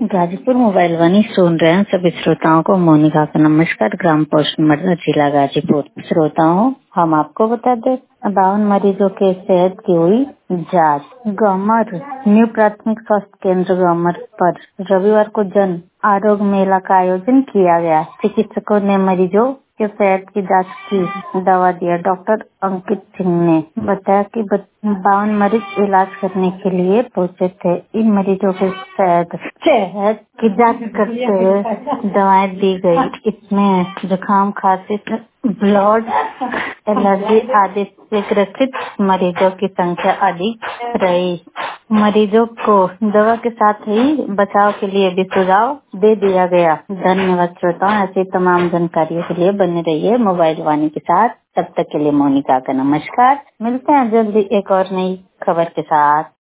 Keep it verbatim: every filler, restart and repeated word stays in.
Ghazipur mobile वाणी सुन रहे हैं सभी श्रोताओं को मोनिका का नमस्कार। ग्राम पोस्ट मर्दा जिला गाजीपुर। श्रोताओं, हम आपको बता दें, बावन मरीजों के सेहत की हुई जांच। गमर न्यू प्राथमिक स्वास्थ्य केंद्र गमर पर रविवार को जन आरोग्य मेला का आयोजन किया गया। चिकित्सकों ने मरीजों के सेहत की जांच की दवा दिया। डॉक्टर अंकित सिंह ने बताया कि बावन मरीज इलाज करने के लिए पहुंचे थे। इन मरीजों के सेहत सेहत की जांच करते हुए दवाएं दी गई। इसमें जुकाम, खांसी, ब्लड, एलर्जी आदि से ग्रसित मरीजों की संख्या अधिक रही। मरीजों को दवा के साथ ही बचाव के लिए भी सुझाव दे दिया गया। धन्यवाद श्रोताओं। ऐसी तमाम जानकारियों के लिए बने रहिए मोबाइल वाणी के साथ। तब तक के लिए मोनिका का नमस्कार। मिलते हैं जल्दी एक और नई खबर के साथ।